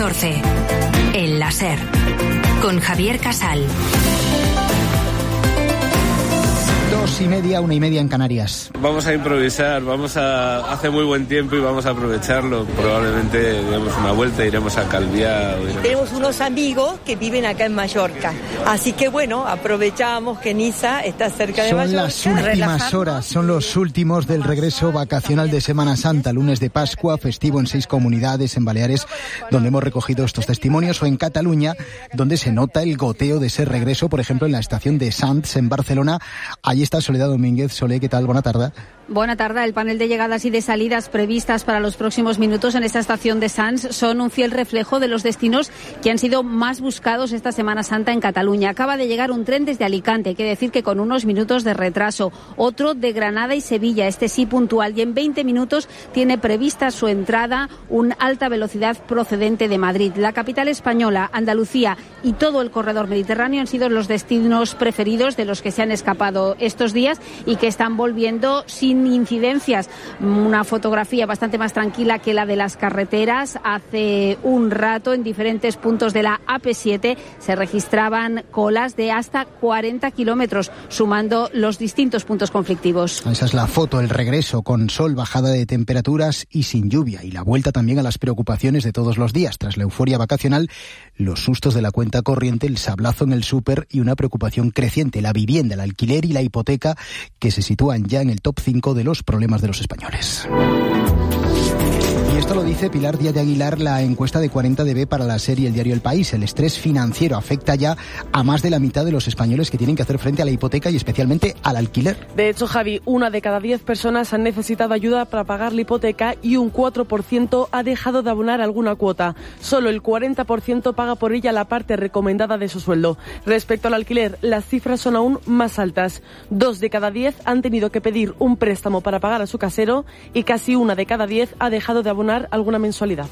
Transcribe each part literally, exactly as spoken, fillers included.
catorce. El láser. Con Javier Casal. Dos y media, una y media en Canarias. Vamos a improvisar, vamos a... hace muy buen tiempo y vamos a aprovecharlo. Probablemente demos una vuelta, iremos a Calviá. Iremos... Tenemos unos amigos que viven acá en Mallorca. Así que bueno, aprovechamos que Niza está cerca de son Mallorca. Son las últimas horas, son los últimos del regreso vacacional de Semana Santa, lunes de Pascua, festivo en seis comunidades, en Baleares, donde hemos recogido estos testimonios, o en Cataluña, donde se nota el goteo de ese regreso, por ejemplo, en la estación de Sants, en Barcelona. Allí está Soledad Domínguez. Sole, ¿qué tal? Buena tarde. Buena tarde. El panel de llegadas y de salidas previstas para los próximos minutos en esta estación de Sants son un fiel reflejo de los destinos que han sido más buscados esta Semana Santa en Cataluña. Acaba de llegar un tren desde Alicante, hay que decir que con unos minutos de retraso. Otro de Granada y Sevilla, este sí puntual. Y en veinte minutos tiene prevista su entrada un alta velocidad procedente de Madrid. La capital española, Andalucía y todo el corredor mediterráneo han sido los destinos preferidos de los que se han escapado estos días y que están volviendo sin incidencias. Una fotografía bastante más tranquila que la de las carreteras. Hace un rato en diferentes puntos de la A P siete se registraban colas de hasta cuarenta kilómetros, sumando los distintos puntos conflictivos. Esa es la foto, el regreso con sol, bajada de temperaturas y sin lluvia. Y la vuelta también a las preocupaciones de todos los días. Tras la euforia vacacional, los sustos de la cuenta corriente, el sablazo en el súper y una preocupación creciente, la vivienda, el alquiler y la hipoteca, que se sitúan ya en el top cinco de los problemas de los españoles. Y esto lo dice Pilar Díaz de Aguilar, la encuesta de cuarenta D B para la serie El Diario El País. El estrés financiero afecta ya a más de la mitad de los españoles que tienen que hacer frente a la hipoteca y especialmente al alquiler. De hecho, Javi, una de cada diez personas han necesitado ayuda para pagar la hipoteca y un cuatro por ciento ha dejado de abonar alguna cuota. Solo el cuarenta por ciento paga por ella la parte recomendada de su sueldo. Respecto al alquiler, las cifras son aún más altas. Dos de cada diez han tenido que pedir un préstamo para pagar a su casero y casi una de cada diez ha dejado de abonar alguna mensualidad.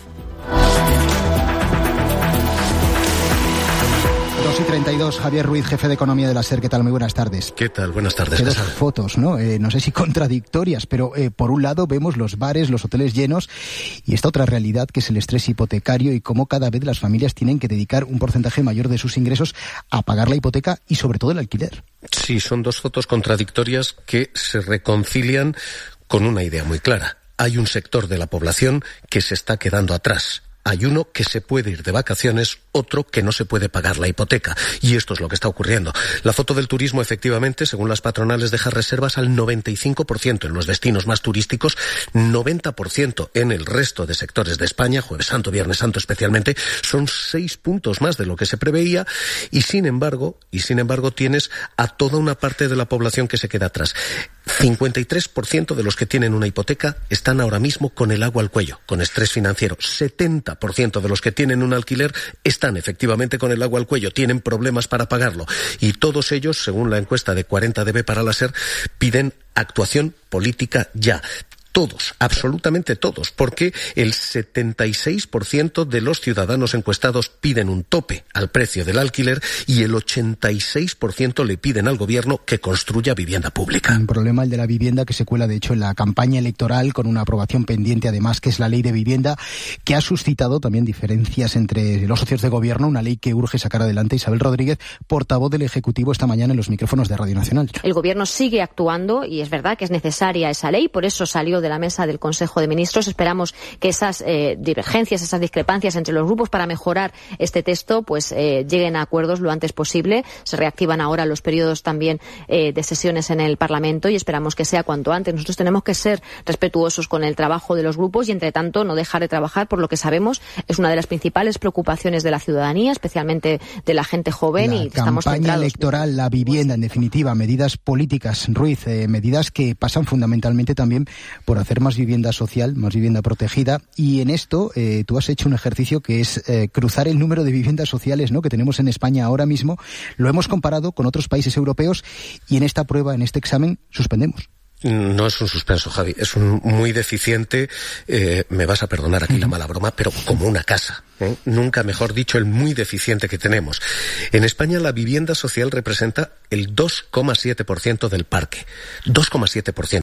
dos y treinta y dos, Javier Ruiz, jefe de Economía de la SER. ¿Qué tal? Muy buenas tardes. ¿Qué tal? Buenas tardes. Dos fotos, ¿no? Eh, no sé si contradictorias, pero eh, por un lado vemos los bares, los hoteles llenos y esta otra realidad que es el estrés hipotecario y cómo cada vez las familias tienen que dedicar un porcentaje mayor de sus ingresos a pagar la hipoteca y sobre todo el alquiler. Sí, son dos fotos contradictorias que se reconcilian con una idea muy clara. Hay un sector de la población que se está quedando atrás. Hay uno que se puede ir de vacaciones, otro que no se puede pagar la hipoteca. Y esto es lo que está ocurriendo. La foto del turismo, efectivamente, según las patronales, deja reservas al noventa y cinco por ciento en los destinos más turísticos, noventa por ciento en el resto de sectores de España, Jueves Santo, Viernes Santo especialmente. Son seis puntos más de lo que se preveía y, sin embargo, y sin embargo, tienes a toda una parte de la población que se queda atrás. cincuenta y tres por ciento de los que tienen una hipoteca están ahora mismo con el agua al cuello, con estrés financiero. setenta por ciento de los que tienen un alquiler están efectivamente con el agua al cuello, tienen problemas para pagarlo. Y todos ellos, según la encuesta de cuarenta D B para la SER, piden actuación política ya. Todos, absolutamente todos, porque el setenta y seis por ciento de los ciudadanos encuestados piden un tope al precio del alquiler y el ochenta y seis por ciento le piden al gobierno que construya vivienda pública. Un problema, el de la vivienda, que se cuela de hecho en la campaña electoral con una aprobación pendiente además, que es la ley de vivienda, que ha suscitado también diferencias entre los socios de gobierno, una ley que urge sacar adelante. Isabel Rodríguez, portavoz del Ejecutivo, esta mañana en los micrófonos de Radio Nacional. El gobierno sigue actuando y es verdad que es necesaria esa ley, por eso salió de la mesa del Consejo de Ministros. Esperamos que esas eh, divergencias, esas discrepancias entre los grupos para mejorar este texto, pues eh, lleguen a acuerdos lo antes posible. Se reactivan ahora los periodos también eh, de sesiones en el Parlamento y esperamos que sea cuanto antes. Nosotros tenemos que ser respetuosos con el trabajo de los grupos y, entre tanto, no dejar de trabajar por lo que sabemos es una de las principales preocupaciones de la ciudadanía, especialmente de la gente joven, la y estamos campaña centrados. Electoral, la vivienda, en definitiva, medidas políticas, Ruiz, eh, medidas que pasan fundamentalmente también por hacer más vivienda social, más vivienda protegida, y en esto eh, tú has hecho un ejercicio que es eh, cruzar el número de viviendas sociales, ¿no?, que tenemos en España ahora mismo. Lo hemos comparado con otros países europeos y en esta prueba, en este examen, suspendemos. No es un suspenso, Javi, es un muy deficiente, eh, me vas a perdonar aquí la mala broma, pero como una casa, ¿eh? Nunca mejor dicho, el muy deficiente que tenemos. En España la vivienda social representa el dos coma siete por ciento del parque, dos coma siete por ciento.